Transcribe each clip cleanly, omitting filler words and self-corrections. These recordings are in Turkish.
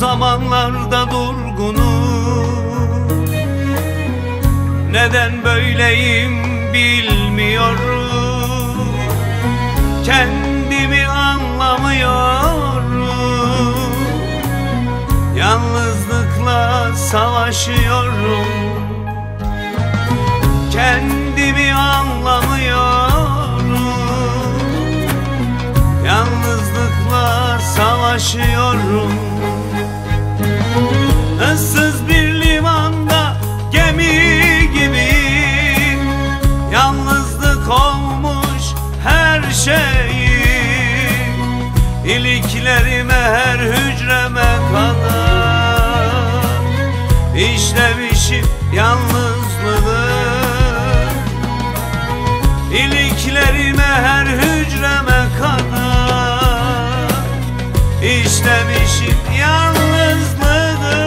zamanlarda durgunum. Neden böyleyim bilmiyorum. Kendimi anlamıyorum. Yalnızlıkla savaşıyorum. Kendimi anlamıyorum. Yalnızlıkla savaşıyorum. Issız bir limanda gemi gibi, yalnızlık olmuş her şeyi. İliklerime, her hücreme kadar işlemişim yalnızlığı. İliklerime, her hücreme kadar işlemişim yalnızlığı.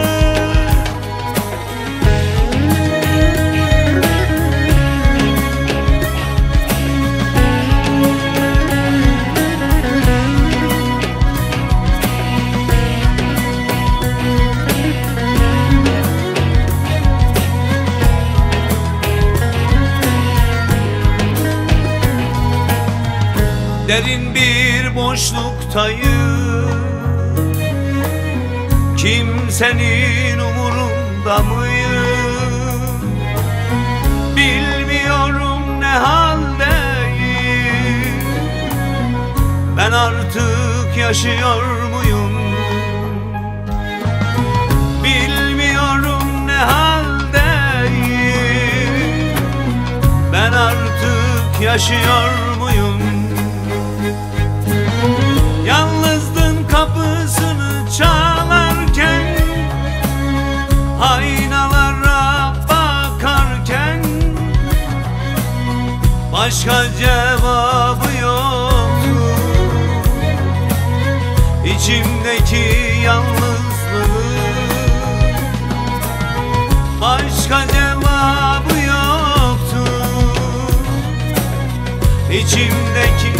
Derin bir boşluktayım. Kimsenin umurunda mıyım? Bilmiyorum ne haldeyim. Ben artık yaşıyor muyum? Bilmiyorum ne haldeyim. Ben artık yaşıyor muyum? Yalnızlığın kapısını çalarken, aynalara bakarken, başka cevabı yoktu. İçimdeki yalnızlığı, başka cevabı yoktu. İçimdeki